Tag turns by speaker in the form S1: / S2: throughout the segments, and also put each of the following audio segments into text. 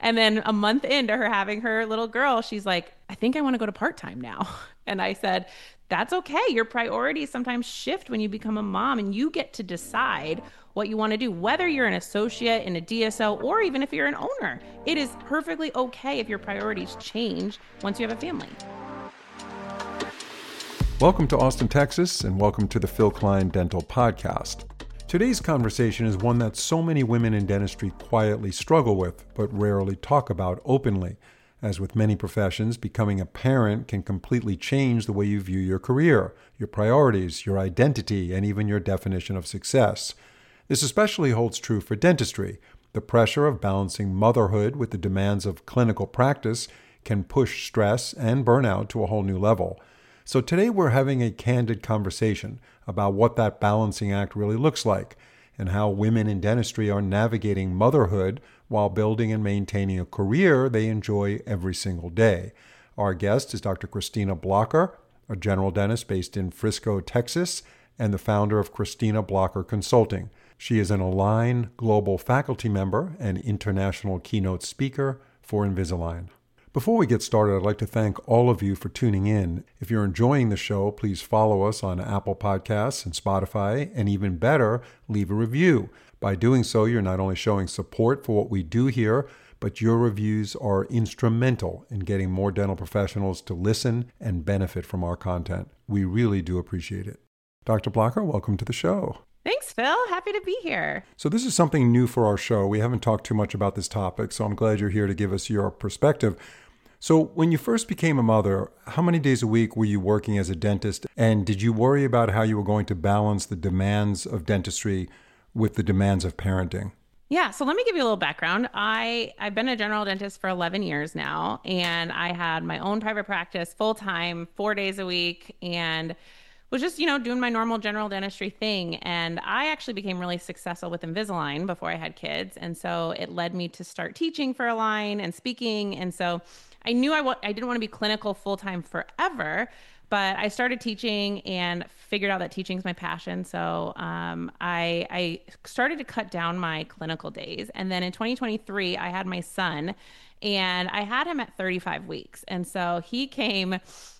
S1: And then a month into her having her little girl, she's like, I think I want to go to part-time now. And I said, that's okay. Your priorities sometimes shift when you become a mom, and you get to decide what you want to do, whether you're an associate in a DSO or even if you're an owner. It is perfectly okay if your priorities change once you have a family.
S2: Welcome to Austin, Texas, and welcome to the Phil Klein Dental Podcast. Today's conversation is one that so many women in dentistry quietly struggle with, but rarely talk about openly. As with many professions, becoming a parent can completely change the way you view your career, your priorities, your identity, and even your definition of success. This especially holds true for dentistry. The pressure of balancing motherhood with the demands of clinical practice can push stress and burnout to a whole new level. So today we're having a candid conversation about what that balancing act really looks like and how women in dentistry are navigating motherhood while building and maintaining a career they enjoy every single day. Our guest is Dr. Christina Blocker, a general dentist based in Frisco, Texas, and the founder of Christina Blocker Consulting. She is an Align Global faculty member and international keynote speaker for Invisalign. Before we get started, I'd like to thank all of you for tuning in. If you're enjoying the show, please follow us on Apple Podcasts and Spotify, and even better, leave a review. By doing so, you're not only showing support for what we do here, but your reviews are instrumental in getting more dental professionals to listen and benefit from our content. We really do appreciate it. Dr. Blocker, welcome to the show.
S1: Thanks, Phil. Happy to be here.
S2: So this is something new for our show. We haven't talked too much about this topic, so I'm glad you're here to give us your perspective. So when you first became a mother, how many days a week were you working as a dentist? And did you worry about how you were going to balance the demands of dentistry with the demands of parenting?
S1: Yeah, so let me give you a little background. I've been a general dentist for 11 years now, and I had my own private practice full-time, 4 days a week, and was just, doing my normal general dentistry thing. And I actually became really successful with Invisalign before I had kids. And so it led me to start teaching for Align and speaking. And so I knew I didn't want to be clinical full-time forever, but I started teaching and figured out that teaching is my passion. So I started to cut down my clinical days. And then in 2023, I had my son, and I had him at 35 weeks. And so he came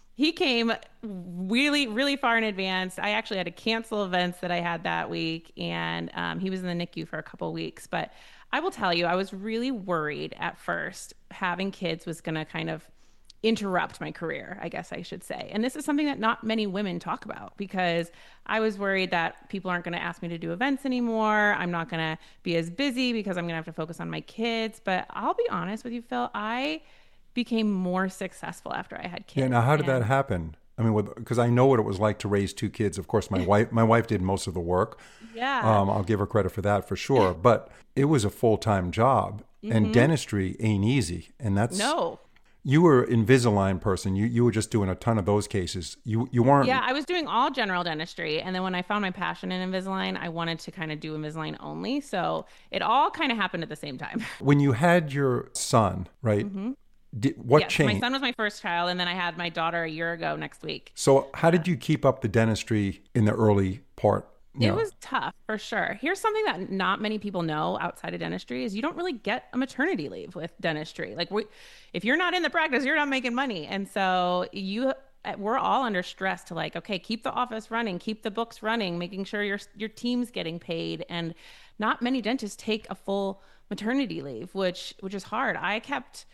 S1: really, really far in advance. I actually had to cancel events that I had that week, and he was in the NICU for a couple of weeks. But I will tell you, I was really worried at first. Having kids was going to kind of interrupt my career, I guess I should say. And this is something that not many women talk about, because I was worried that people aren't going to ask me to do events anymore. I'm not going to be as busy because I'm going to have to focus on my kids. But I'll be honest with you, Phil, I became more successful after I had kids.
S2: Yeah. Now, how did that happen? I mean, because I know what it was like to raise two kids. Of course, my wife did most of the work.
S1: Yeah.
S2: I'll give her credit for that for sure. But it was a full-time job, and dentistry ain't easy. And that's
S1: No.
S2: You were an Invisalign person. You were just doing a ton of those cases. You weren't.
S1: Yeah, I was doing all general dentistry. And then when I found my passion in Invisalign, I wanted to kind of do Invisalign only. So it all kind of happened at the same time.
S2: When you had your son, right? What
S1: Yes,
S2: changed?
S1: my son was my first child, and then I had my daughter a year ago next week.
S2: So how did you keep up the dentistry in the early part?
S1: It was tough, for sure. Here's something that not many people know outside of dentistry is you don't really get a maternity leave with dentistry. Like, if you're not in the practice, you're not making money. And so we're all under stress to, like, okay, keep the office running, keep the books running, making sure your team's getting paid. And not many dentists take a full maternity leave, which is hard. I kept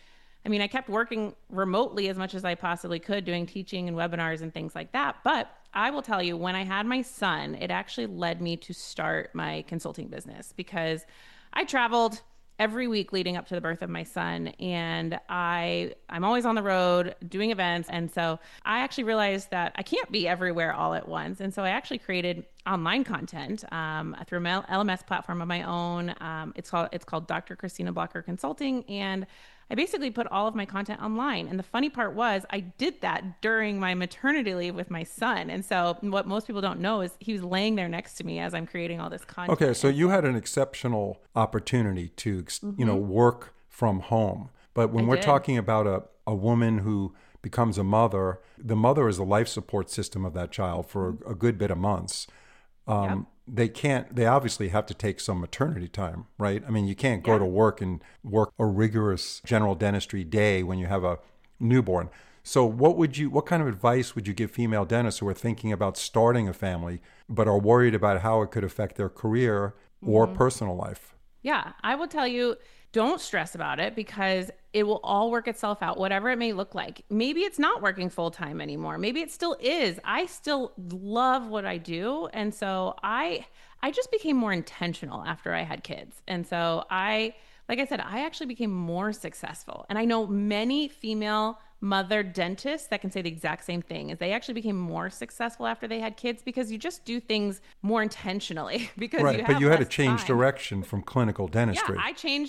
S1: working remotely as much as I possibly could, doing teaching and webinars and things like that. But I will tell you, when I had my son, it actually led me to start my consulting business, because I traveled every week leading up to the birth of my son, and I'm always on the road doing events. And so I actually realized that I can't be everywhere all at once. And so I actually created online content through an LMS platform of my own. It's called Dr. Christina Blocker Consulting, and I basically put all of my content online. And the funny part was I did that during my maternity leave with my son. And so what most people don't know is he was laying there next to me as I'm creating all this content.
S2: Okay, so you had an exceptional opportunity to, work from home. But when we're talking about a woman who becomes a mother, the mother is the life support system of that child for a good bit of months. they obviously have to take some maternity time, right? I mean, you can't go
S1: Yeah.
S2: to work and work a rigorous general dentistry day when you have a newborn. So what kind of advice would you give female dentists who are thinking about starting a family but are worried about how it could affect their career or
S1: Mhm.
S2: personal life?
S1: Yeah, I will tell you, don't stress about it because it will all work itself out, whatever it may look like. Maybe it's not working full time anymore. Maybe it still is. I still love what I do. And so I just became more intentional after I had kids. And so like I said, I actually became more successful. And I know many female mother dentists that can say the exact same thing is they actually became more successful after they had kids because you just do things more intentionally because you
S2: Right, but
S1: have
S2: you had to
S1: less
S2: change
S1: time.
S2: direction from clinical
S1: Yeah,
S2: dentistry.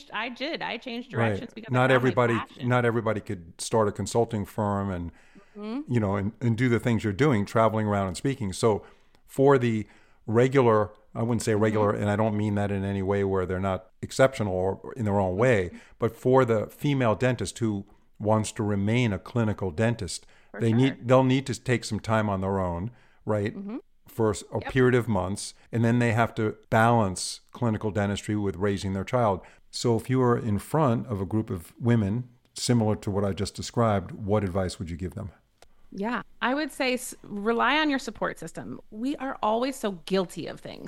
S1: I changed
S2: Right.
S1: directions because I
S2: Not
S1: found my
S2: everybody
S1: passion.
S2: not everybody could start a consulting firm and
S1: Hmm.
S2: and do the things you're doing, traveling around and speaking. So for the regular, I wouldn't say
S1: Hmm.
S2: regular, and I don't mean that in any way where they're not exceptional or in their own way,
S1: Hmm.
S2: but for the female dentist who wants to remain a clinical dentist,
S1: For sure.
S2: they'll need to take some time on their own, right?
S1: Hmm.
S2: For a
S1: Yep.
S2: period of months, and then they have to balance clinical dentistry with raising their child. So if you were in front of a group of women similar to what I just described, what advice would you give them?
S1: Yeah, I would say rely on your support system. We are always so guilty of things.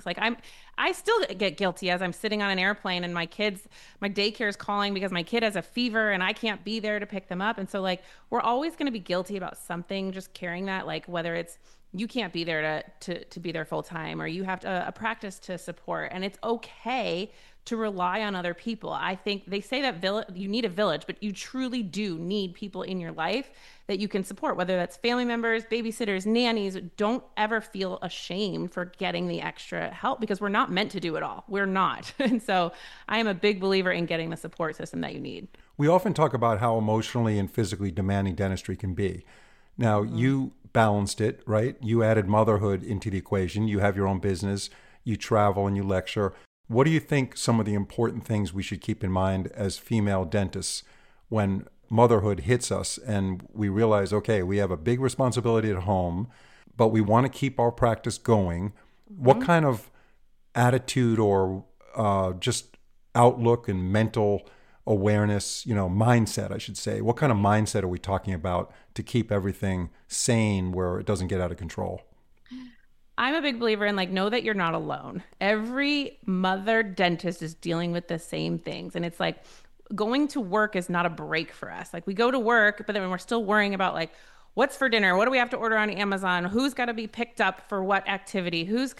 S1: I still get guilty as I'm sitting on an airplane and my daycare is calling because my kid has a fever and I can't be there to pick them up. And so, like, we're always going to be guilty about something, just carrying that, like, whether it's you can't be there to be there full time or you have a practice to support. And it's okay to rely on other people. I think they say that you need a village, but you truly do need people in your life that you can support, whether that's family members, babysitters, nannies. Don't ever feel ashamed for getting the extra help because we're not meant to do it all. We're not. And so I am a big believer in getting the support system that you need.
S2: We often talk about how emotionally and physically demanding dentistry can be. Now,
S1: Mhm.
S2: you balanced it, right? You added motherhood into the equation. You have your own business, you travel and you lecture. What do you think some of the important things we should keep in mind as female dentists when motherhood hits us and we realize, okay, we have a big responsibility at home, but we want to keep our practice going? What
S1: Mhm.
S2: kind of attitude or just outlook and mental awareness, mindset, I should say? What kind of mindset are we talking about to keep everything sane where it doesn't get out of control?
S1: I'm a big believer in, like, know that you're not alone. Every mother dentist is dealing with the same things. And it's like going to work is not a break for us. Like, we go to work, but then we're still worrying about, like, what's for dinner? What do we have to order on Amazon? Who's got to be picked up for what activity?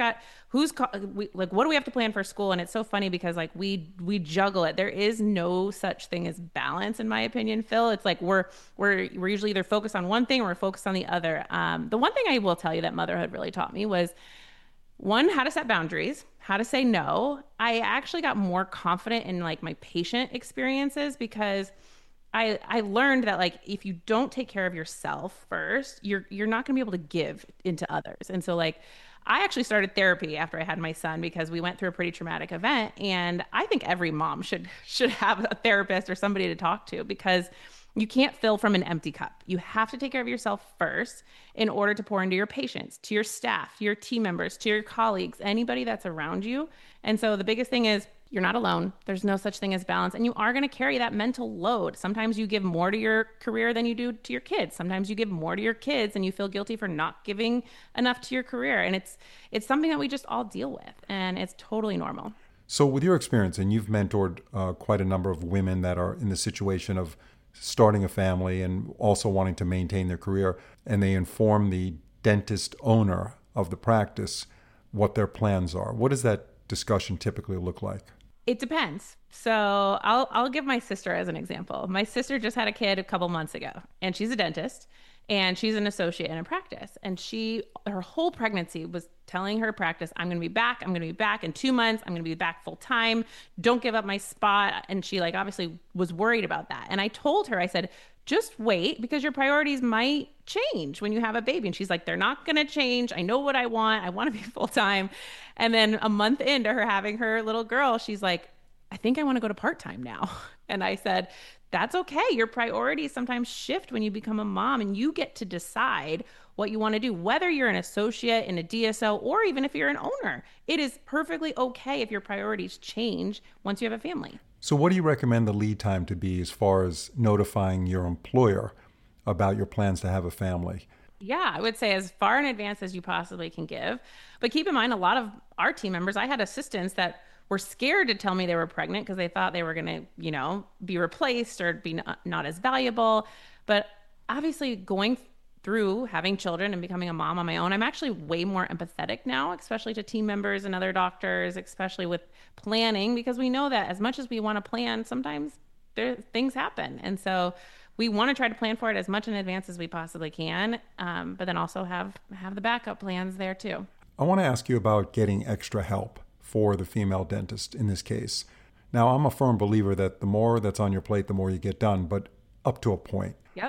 S1: What do we have to plan for school? And it's so funny because, like, we juggle it. There is no such thing as balance, in my opinion, Phil. It's like we're usually either focused on one thing or we're focused on the other. The one thing I will tell you that motherhood really taught me was, one, how to set boundaries, how to say no. I actually got more confident in, like, my patient experiences because I learned that, like, if you don't take care of yourself first, you're not going to be able to give into others. And so, like, I actually started therapy after I had my son because we went through a pretty traumatic event, and I think every mom should have a therapist or somebody to talk to because you can't fill from an empty cup. You have to take care of yourself first in order to pour into your patients, to your staff, to your team members, to your colleagues, anybody that's around you. And so the biggest thing is you're not alone. There's no such thing as balance. And you are going to carry that mental load. Sometimes you give more to your career than you do to your kids. Sometimes you give more to your kids and you feel guilty for not giving enough to your career. And it's something that we just all deal with. And it's totally normal.
S2: So, with your experience, and you've mentored quite a number of women that are in the situation of starting a family and also wanting to maintain their career, and they inform the dentist owner of the practice what their plans are. What does that discussion typically look like?
S1: It depends. So I'll give my sister as an example. My sister just had a kid a couple months ago, and she's a dentist, and she's an associate in a practice. And her whole pregnancy was telling her practice, I'm going to be back. I'm going to be back in 2 months. I'm going to be back full time. Don't give up my spot. And she, like, obviously was worried about that. And I told her, I said, just wait because your priorities might change when you have a baby. And she's like, they're not going to change. I know what I want. I want to be full time. And then a month into her having her little girl, she's like, I think I want to go to part time now. And I said, that's okay. Your priorities sometimes shift when you become a mom, and you get to decide what you want to do, whether you're an associate in a DSO or even if you're an owner. It is perfectly okay if your priorities change once you have a family.
S2: So what do you recommend the lead time to be as far as notifying your employer about your plans to have a family?
S1: Yeah, I would say as far in advance as you possibly can give. But keep in mind, a lot of our team members, I had assistants that were scared to tell me they were pregnant because they thought they were going to, be replaced or be not as valuable. But obviously, going through having children and becoming a mom on my own, I'm actually way more empathetic now, especially to team members and other doctors, especially with planning, because we know that as much as we want to plan, sometimes things happen. And so we want to try to plan for it as much in advance as we possibly can, but then also have the backup plans there too.
S2: I want to ask you about getting extra help for the female dentist in this case. Now, I'm a firm believer that the more that's on your plate, the more you get done, but up to a point.
S1: Yep.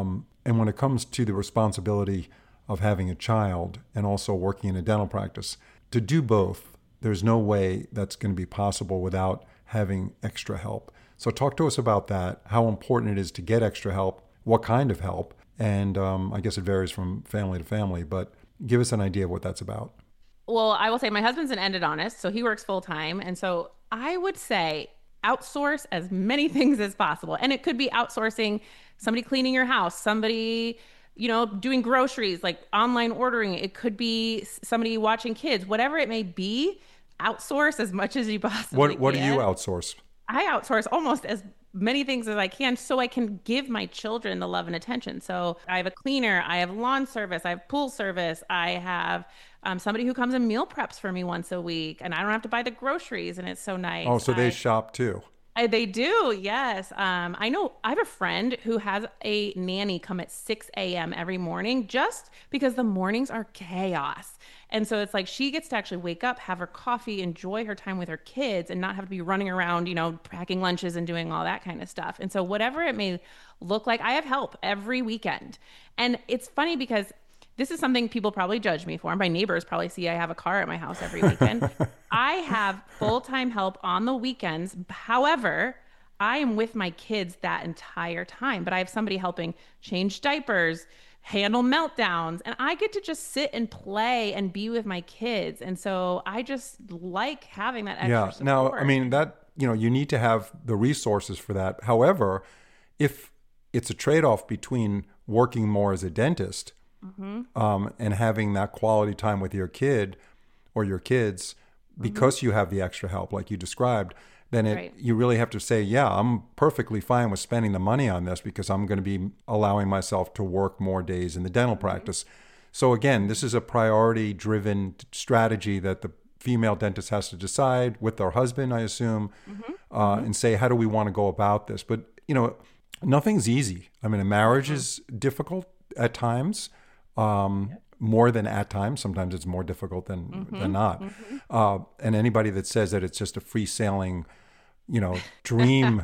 S2: And when it comes to the responsibility of having a child and also working in a dental practice, to do both, there's no way that's going to be possible without having extra help. So talk to us about that, how important it is to get extra help, what kind of help, and I guess it varies from family to family, but give us an idea of what that's about.
S1: Well, I will say my husband's an endodontist, so he works full time. And so I would say outsource as many things as possible. And it could be outsourcing somebody cleaning your house, somebody, doing groceries, like online ordering. It could be somebody watching kids, whatever it may be, outsource as much as you possibly can.
S2: What do you outsource?
S1: I outsource almost as many things as I can so I can give my children the love and attention. So I have a cleaner, I have lawn service, I have pool service, I have somebody who comes and meal preps for me once a week, and I don't have to buy the groceries, and it's so nice.
S2: Oh, so they shop too.
S1: They do, yes. I know I have a friend who has a nanny come at 6 a.m. every morning just because the mornings are chaos. And so it's like she gets to actually wake up, have her coffee, enjoy her time with her kids, and not have to be running around, packing lunches and doing all that kind of stuff. And so whatever it may look like, I have help every weekend. And it's funny because this is something people probably judge me for. My neighbors probably see I have a car at my house every weekend. I have full-time help on the weekends. However, I am with my kids that entire time, but I have somebody helping change diapers, handle meltdowns, and I get to just sit and play and be with my kids. And so I just like having that extra support.
S2: Now, I mean, that, you need to have the resources for that. However, if it's a trade-off between working more as a dentist and having that quality time with your kid or your kids because you have the extra help like you described, then you really have to say, yeah, I'm perfectly fine with spending the money on this because I'm going to be allowing myself to work more days in the dental practice. So again, this is a priority-driven strategy that the female dentist has to decide with their husband, I assume, and say, how do we want to go about this? But, nothing's easy. I mean, a marriage is difficult at times. More than at times. Sometimes it's more difficult than not. And anybody that says that it's just a free sailing, dream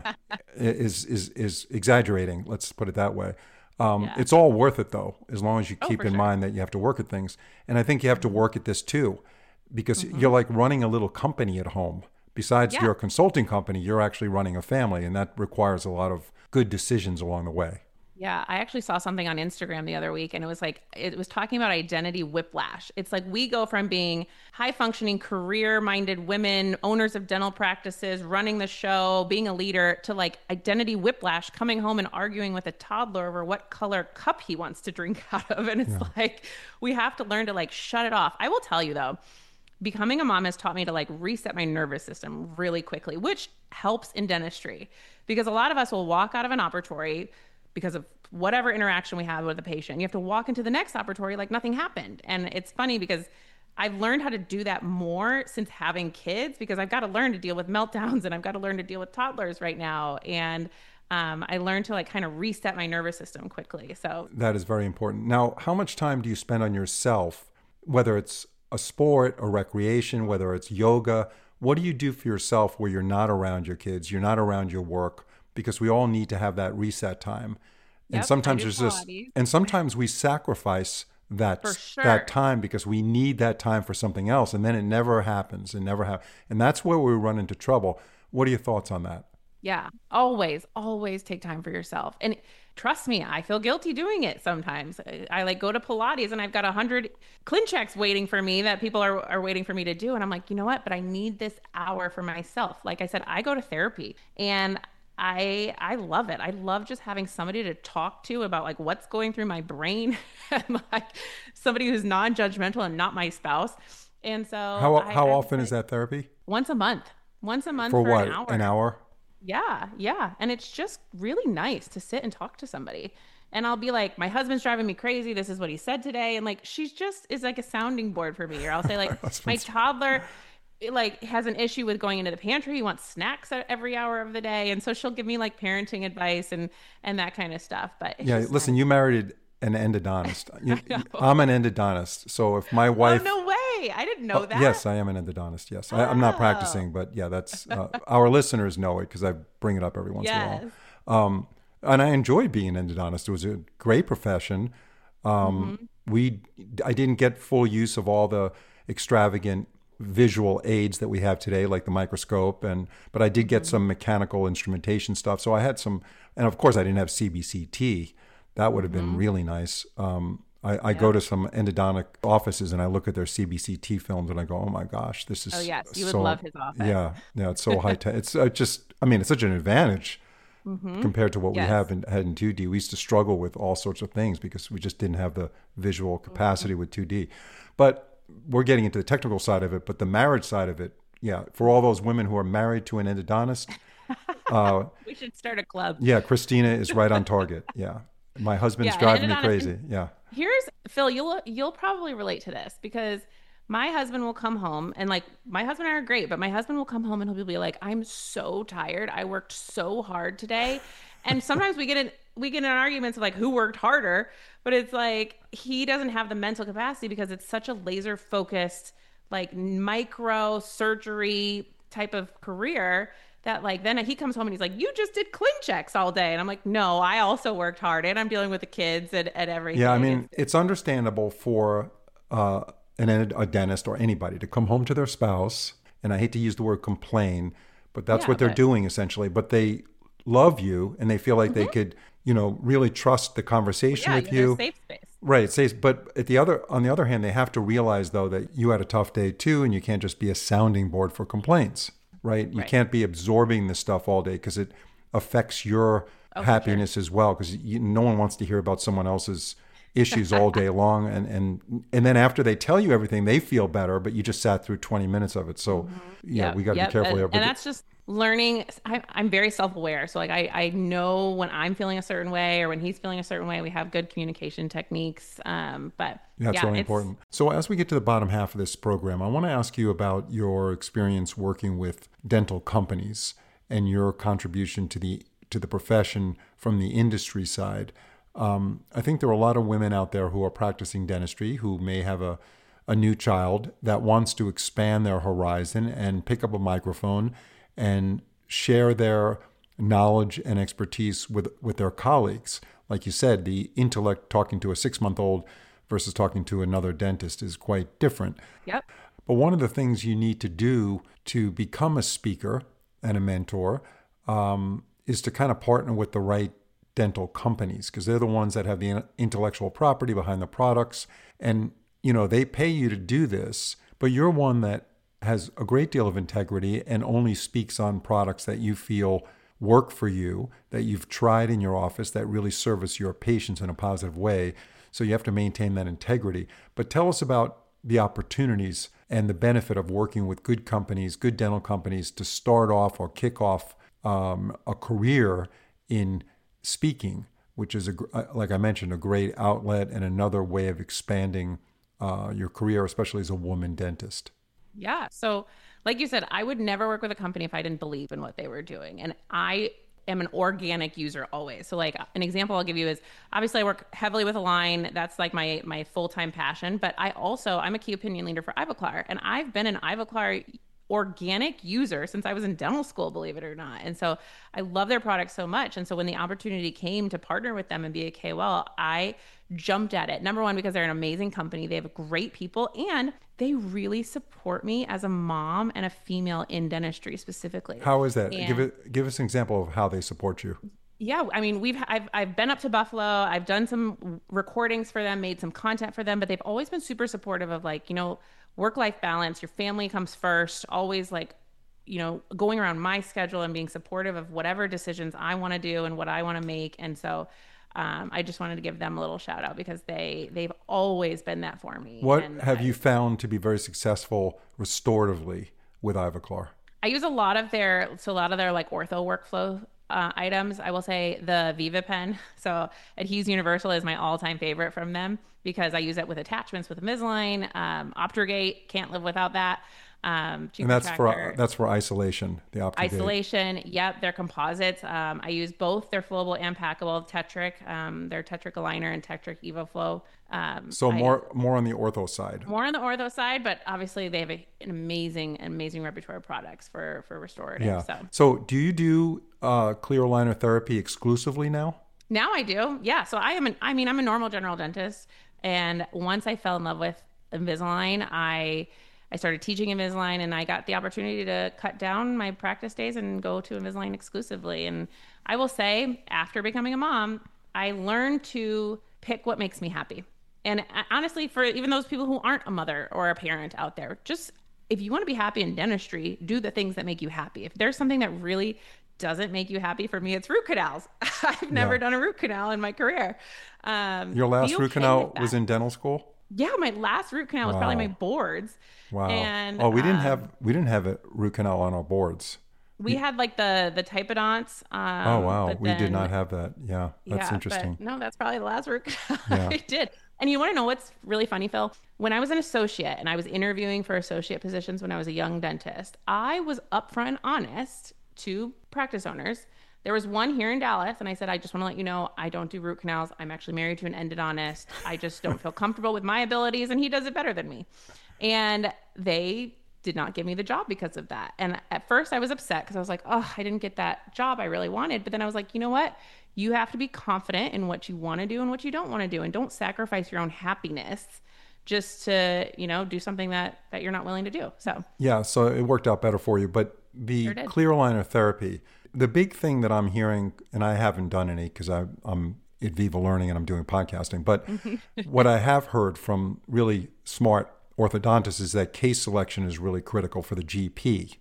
S2: is exaggerating. Let's put it that way. It's all worth it though, as long as you keep in mind that you have to work at things. And I think you have to work at this too, because you're like running a little company at home. Besides your consulting company, you're actually running a family, and that requires a lot of good decisions along the way.
S1: Yeah, I actually saw something on Instagram the other week, and it was talking about identity whiplash. It's like we go from being high functioning, career minded women, owners of dental practices, running the show, being a leader, to like identity whiplash, coming home and arguing with a toddler over what color cup he wants to drink out of. And it's like, we have to learn to like shut it off. I will tell you though, becoming a mom has taught me to like reset my nervous system really quickly, which helps in dentistry, because a lot of us will walk out of an operatory because of whatever interaction we have with the patient. You have to walk into the next operatory like nothing happened. And it's funny because I've learned how to do that more since having kids, because I've got to learn to deal with meltdowns and I've got to learn to deal with toddlers right now. And I learned to like kind of reset my nervous system quickly. So
S2: that is very important. Now, how much time do you spend on yourself, whether it's a sport or recreation, whether it's yoga? What do you do for yourself where you're not around your kids, you're not around your work? Because we all need to have that reset time. And sometimes there's this, and sometimes we sacrifice that time because we need that time for something else. And then it never happens. And that's where we run into trouble. What are your thoughts on that?
S1: Yeah, always, always take time for yourself. And trust me, I feel guilty doing it sometimes. I like go to Pilates and I've got 100 ClinChecks waiting for me that people are waiting for me to do. And I'm like, you know what? But I need this hour for myself. Like I said, I go to therapy and I love it. I love just having somebody to talk to about like what's going through my brain and like somebody who's non-judgmental and not my spouse. And so
S2: How
S1: I would
S2: often is
S1: say
S2: that therapy?
S1: once a month
S2: For
S1: for an
S2: what? An
S1: hour.
S2: hour?
S1: Yeah, yeah. And it's just really nice to sit and talk to somebody. And I'll be like, my husband's driving me crazy. This is what he said today. And like, she's just is like a sounding board for me. Or I'll say, like, my
S2: Husband's
S1: toddler like has an issue with going into the pantry. He wants snacks at every hour of the day. And so she'll give me like parenting advice and that kind of stuff. But it's
S2: Yeah,
S1: just
S2: listen,
S1: nice.
S2: you married an endodontist.
S1: I know.
S2: I'm an endodontist. So if my
S1: Oh,
S2: wife,
S1: no way. I didn't know that.
S2: yes, I am an endodontist. Yes, I'm not
S1: Oh,
S2: practicing, but yeah, that's our listeners know it because I bring it up every once in a
S1: yes.
S2: while. And I enjoyed being an endodontist. It was a great profession.
S1: Hmm.
S2: We, I didn't get full use of all the extravagant visual aids that we have today, like the microscope, but I did get
S1: Hmm.
S2: some mechanical instrumentation stuff. So I had some, and of course I didn't have CBCT. That would have been
S1: Hmm.
S2: really nice. I go
S1: Yeah.
S2: to some endodontic offices and I look at their CBCT films and I go, oh my gosh, this
S1: Oh,
S2: is
S1: yes. You would
S2: so,
S1: love his office.
S2: yeah, yeah, it's so high tech. It's just, I mean, it's such an advantage
S1: Hmm.
S2: compared to what we
S1: Yes.
S2: have had in 2D. We used to struggle with all sorts of things because we just didn't have the visual
S1: Mhm.
S2: capacity with 2D. But we're getting into the technical side of it, but the marriage side of it, yeah, for all those women who are married to an endodontist, uh,
S1: We should start a club.
S2: yeah, Christina is right on target. Yeah. My husband's
S1: Yeah, and
S2: driving me
S1: endodontist. And
S2: crazy. Yeah.
S1: here's Phil. You'll probably relate to this because my husband will come home and like my husband and I are great, but my husband will come home and he'll be like, "I'm so tired. I worked so hard today," and sometimes we get in arguments of like who worked harder, but it's like he doesn't have the mental capacity because it's such a laser focused like micro surgery type of career that like then he comes home and he's like, you just did ClinChecks all day. And I'm like, no, I also worked hard and I'm dealing with the kids and
S2: Yeah. I
S1: everything.
S2: mean, it's understandable for uh, a dentist or anybody to come home to their spouse, and I hate to use the word complain, but that's
S1: Yeah,
S2: what they're
S1: but
S2: doing essentially. But they love you and they feel like they
S1: mhm.
S2: could, really trust the conversation
S1: Yeah,
S2: with
S1: you're their
S2: you.
S1: safe space.
S2: Right. It says, but on the other hand, they have to realize though that you had a tough day too, and you can't just be a sounding board for complaints. Right. You
S1: Right.
S2: can't be absorbing this stuff all day because it affects your
S1: Oh, for sure.
S2: happiness as well. Because no one wants to hear about someone else's issues all day long, and then after they tell you everything, they feel better, but you just sat through 20 minutes of it. So
S1: Hmm.
S2: yeah,
S1: Yep.
S2: we got to be
S1: Yep.
S2: careful
S1: And,
S2: here.
S1: and
S2: But
S1: that's just learning. I'm very self-aware. So like I know when I'm feeling a certain way or when he's feeling a certain way, we have good communication techniques. But
S2: that's
S1: yeah,
S2: really
S1: it's
S2: important. So, as we get to the bottom half of this program, I want to ask you about your experience working with dental companies and your contribution to the profession from the industry side. I think there are a lot of women out there who are practicing dentistry who may have a new child that wants to expand their horizon and pick up a microphone and share their knowledge and expertise with their colleagues. Like you said, the intellect talking to a 6 month old versus talking to another dentist is quite different.
S1: yep.
S2: But one of the things you need to do to become a speaker and a mentor is to kind of partner with the right dental companies because they're the ones that have the intellectual property behind the products. And, they pay you to do this, but you're one that has a great deal of integrity and only speaks on products that you feel work for you, that you've tried in your office, that really service your patients in a positive way. So you have to maintain that integrity. But tell us about the opportunities and the benefit of working with good companies, good dental companies, to start off or kick off a career in speaking, which is, like I mentioned, a great outlet and another way of expanding your career, especially as a woman dentist.
S1: Yeah. So, like you said, I would never work with a company if I didn't believe in what they were doing. And I am an organic user always. So, like an example I'll give you is obviously I work heavily with Align. That's like my full-time passion. But I'm a key opinion leader for Ivoclar, and I've been an Ivoclar organic user since I was in dental school, believe it or not. And so I love their product so much. And so when the opportunity came to partner with them and be a KOL, I jumped at it. Number one, because they're an amazing company. They have great people and they really support me as a mom and a female in dentistry specifically.
S2: How is that?
S1: And
S2: Give us an example of how they support you.
S1: yeah, I mean, I've been up to Buffalo. I've done some recordings for them, made some content for them, but they've always been super supportive of like, work-life balance, your family comes first, always like, going around my schedule and being supportive of whatever decisions I want to do and what I want to make. And so I just wanted to give them a little shout out because they've always been that for me.
S2: What
S1: And
S2: have you found to be very successful restoratively with Ivoclar?
S1: I use a lot of their like ortho workflow items. I will say the Viva pen. So Adhese Universal is my all-time favorite from them because I use it with attachments with Invisalign. Optrogate, can't live without that.
S2: And that's for isolation, the Optigate.
S1: Isolation. Yep, they're composites. I use both their flowable and packable Tetric, their Tetric Aligner and Tetric EvoFlow.
S2: So more on the ortho side.
S1: More on the ortho side, but obviously they have an amazing repertoire of products for restorative.
S2: Yeah. So do you do clear aligner therapy exclusively now?
S1: Now I do. Yeah. So I'm a normal general dentist, and once I fell in love with Invisalign, I started teaching Invisalign, and I got the opportunity to cut down my practice days and go to Invisalign exclusively. And I will say, after becoming a mom, I learned to pick what makes me happy. And honestly, for even those people who aren't a mother or a parent out there, just if you want to be happy in dentistry, do the things that make you happy. If there's something that really doesn't make you happy, for me, it's root canals. I've never done a root canal in my career.
S2: Your last root canal was in dental school?
S1: Yeah, my last root canal was probably my boards.
S2: Wow.
S1: And
S2: we didn't have a root canal on our boards.
S1: We had like the typodonts.
S2: Oh wow, we did not have that. Yeah, that's interesting.
S1: No, that's probably the last root canal I did. And you want to know what's really funny, Phil? When I was an associate and I was interviewing for associate positions when I was a young dentist, I was upfront and honest to practice owners. There was one here in Dallas, and I said, I just want to let you know, I don't do root canals. I'm actually married to an endodontist. I just don't feel comfortable with my abilities, and he does it better than me. And they did not give me the job because of that. And at first I was upset because I was like, oh, I didn't get that job I really wanted. But then I was like, you know what? You have to be confident in what you want to do and what you don't want to do. And don't sacrifice your own happiness just to, do something that you're not willing to do. So
S2: yeah, so it worked out better for you. But the clear aligner therapy, the big thing that I'm hearing, and I haven't done any because I'm at Viva Learning and I'm doing podcasting, but what I have heard from really smart orthodontists is that case selection is really critical for the GP.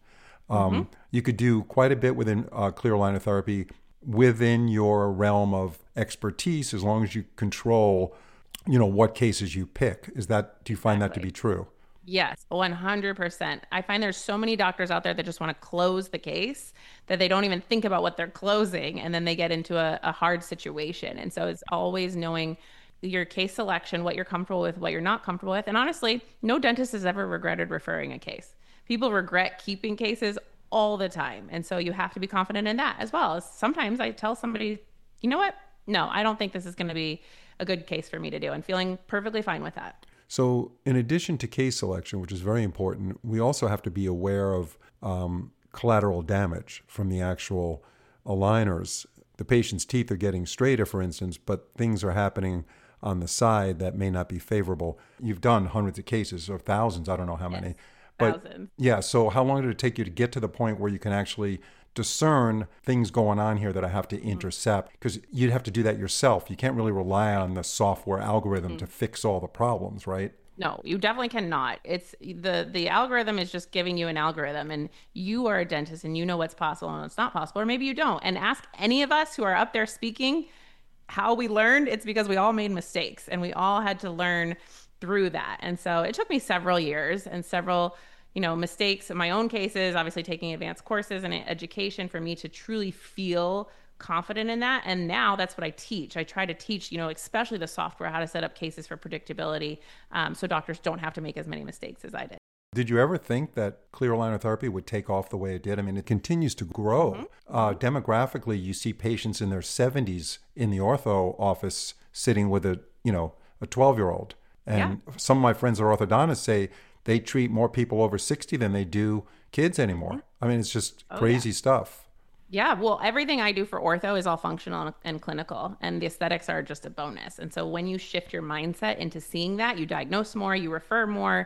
S2: You could do quite a bit within clear aligner therapy within your realm of expertise as long as you control, what cases you pick. Do you find that to be true?
S1: Yes, 100%. I find there's so many doctors out there that just want to close the case that they don't even think about what they're closing, and then they get into a hard situation. And so it's always knowing your case selection, what you're comfortable with, what you're not comfortable with. And honestly, no dentist has ever regretted referring a case. People regret keeping cases all the time. And so you have to be confident in that as well. Sometimes I tell somebody, you know what? No, I don't think this is going to be a good case for me to do, and feeling perfectly fine with that.
S2: So in addition to case selection, which is very important, we also have to be aware of collateral damage from the actual aligners. The patient's teeth are getting straighter, for instance, but things are happening on the side that may not be favorable. You've done hundreds of cases or thousands, I don't know how many. But
S1: thousands.
S2: Yeah, so how long did it take you to get to the point where you can actually discern things going on here that I have to intercept? Because you'd have to do that yourself. You can't really rely on the software algorithm to fix all the problems, right?
S1: No, you definitely cannot. It's the algorithm is just giving you an algorithm, and you are a dentist and you know what's possible and what's not possible, or maybe you don't. And ask any of us who are up there speaking how we learned. It's because we all made mistakes and we all had to learn through that. And so it took me several years and several mistakes in my own cases, obviously taking advanced courses and education for me to truly feel confident in that. And now that's what I teach. I try to teach, especially the software, how to set up cases for predictability, so doctors don't have to make as many mistakes as I did.
S2: Did you ever think that clear aligner therapy would take off the way it did? I mean, it continues to grow. Demographically, you see patients in their 70s in the ortho office sitting with a 12-year-old. And some of my friends who are orthodontists say they treat more people over 60 than they do kids anymore. I mean, it's just crazy stuff.
S1: Yeah, well, everything I do for ortho is all functional and clinical, and the aesthetics are just a bonus. And so when you shift your mindset into seeing that, you diagnose more, you refer more,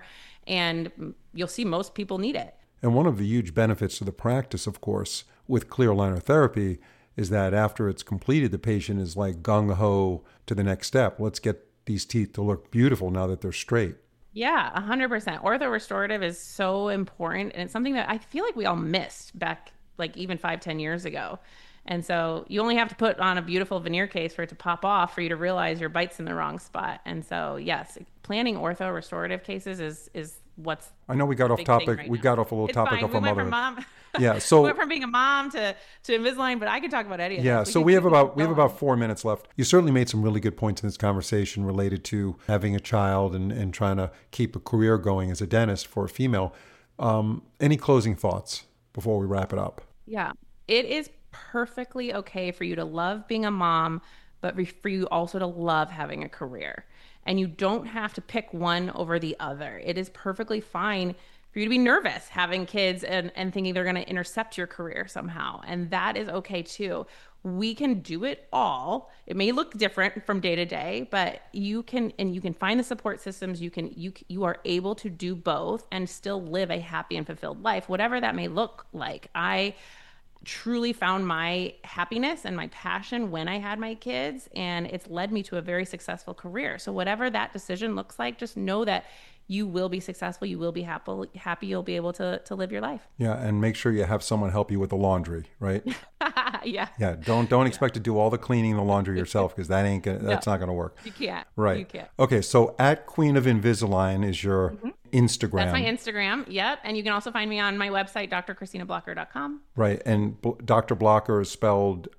S1: and you'll see most people need it.
S2: And one of the huge benefits to the practice, of course, with clear aligner therapy is that after it's completed, the patient is like gung-ho to the next step. Let's get these teeth to look beautiful now that they're straight.
S1: Yeah, 100%. Ortho restorative is so important. And it's something that I feel like we all missed back like even 5-10 years ago. And so you only have to put on a beautiful veneer case for it to pop off for you to realize your bite's in the wrong spot. And so, yes, planning ortho restorative cases is what's
S2: I know we got off topic.
S1: Right
S2: we
S1: now.
S2: got off a little
S1: It's
S2: topic
S1: fine.
S2: off
S1: We
S2: our
S1: went
S2: mother.
S1: from mom.
S2: Yeah, so
S1: we went from being a mom to Invisalign, but I could talk about any of
S2: yeah,
S1: this.
S2: so we have about 4 minutes left. You certainly made some really good points in this conversation related to having a child and trying to keep a career going as a dentist for a female. Any closing thoughts before we wrap it up?
S1: Yeah, it is perfectly okay for you to love being a mom, but for you also to love having a career. And you don't have to pick one over the other. It is perfectly fine for you to be nervous having kids and thinking they're going to intercept your career somehow. And that is okay too. We can do it all. It may look different from day to day, but you can find the support systems. You are able to do both and still live a happy and fulfilled life, whatever that may look like. I truly found my happiness and my passion when I had my kids, and it's led me to a very successful career. So whatever that decision looks like, just know that you will be successful. You will be happy. You'll be able to live your life.
S2: Yeah, and make sure you have someone help you with the laundry, right?
S1: Yeah.
S2: Yeah, don't expect to do all the cleaning and the laundry yourself because that's not going to work.
S1: You can't.
S2: Right.
S1: You can't.
S2: Okay, so at Queen of Invisalign is your Instagram.
S1: That's my Instagram. Yep. And you can also find me on my website, drchristinablocker.com.
S2: Right, and Dr. Blocker is spelled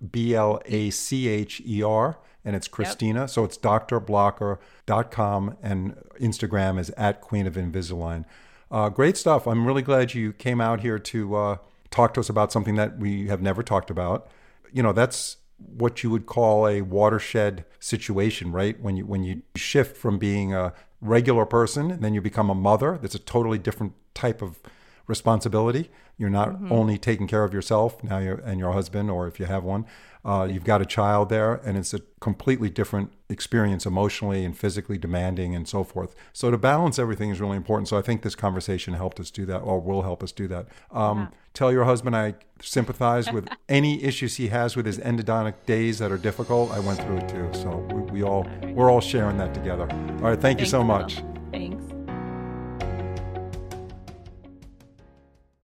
S2: Blacher, and it's Christina. Yep. So it's drblocker.com, and Instagram is at Queen of Invisalign. Great stuff. I'm really glad you came out here to talk to us about something that we have never talked about. You know, that's what you would call a watershed situation, right? When you shift from being a regular person and then you become a mother, that's a totally different type of responsibility. You're not only taking care of yourself now and your husband, or if you have one, you've got a child there, and it's a completely different experience, emotionally and physically demanding and so forth. So to balance everything is really important. So I think this conversation helped us do that, or will help us do that. Tell your husband I sympathize with any issues he has with his endodontic days that are difficult. I went through it too. So we're all sharing that together. All right. Thank you so much.